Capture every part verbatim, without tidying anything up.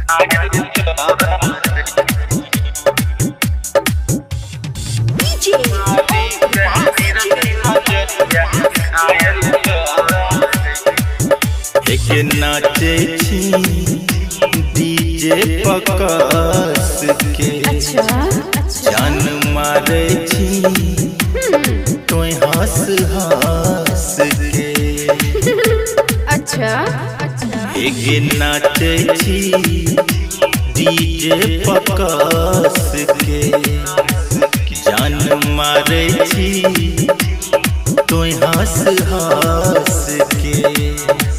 एक नाचे छी डीजे पकस के जान मारे छी तो हंस हंस के। अच्छा एक नाचे छी डीजे पकस के जान मारे छी तो हंस हंस के।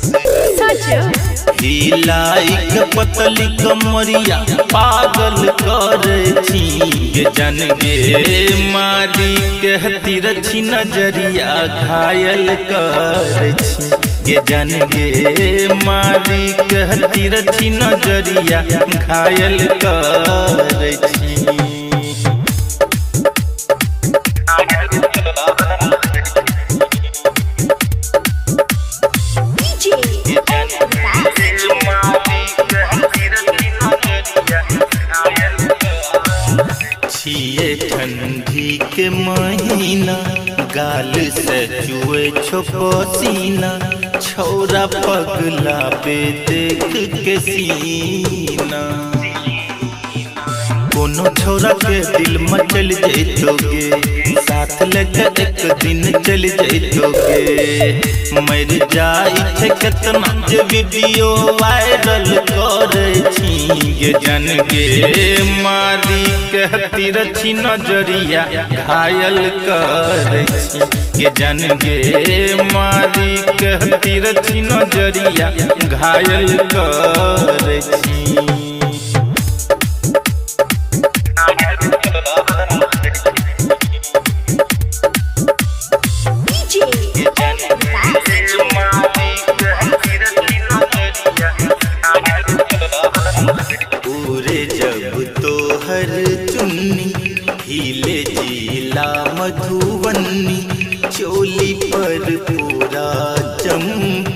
हिलाइक पतली कमरिया पागल करे छी गे जन गे मारी कहती रची नजरिया घायल करे छी गे जन गे मारी कहती रची नजरिया घायल करे छी। छिए ठंडी के महीना गाल से चुए छो पसीना छौरा पगला पे देख के सीना। कोनो छौरा के दिल में चल जैतोगे साथ लेके एक दिन चल जैतोगे। मर जाई छे केतना जे वीडियो वायरल करे छी गे जन गे मारी कहती रची नजरिया घायल करे छी गे जन गे मारी कहती रची नजरिया घायल करे छी। पूरे जब तो हर चुन्नी हिले जिला मधुबनी चोली पर पूरा चंपारण।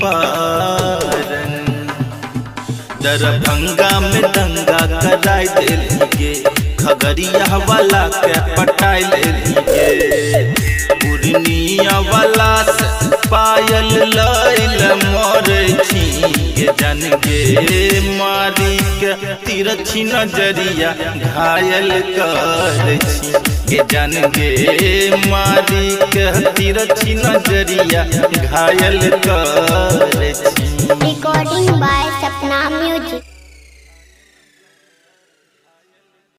दरभंगा में दंगा कराई देलिए खगड़िया वाला के पटाई लेलिए पूर्णिया वाला से पायल लैल मोरे छी गे जन गे मारी के तिरछी नजरिया घायल कर छी गे जन गे मारी के तिरछी नजरिया घायल कर छी। Recording by Sapna music.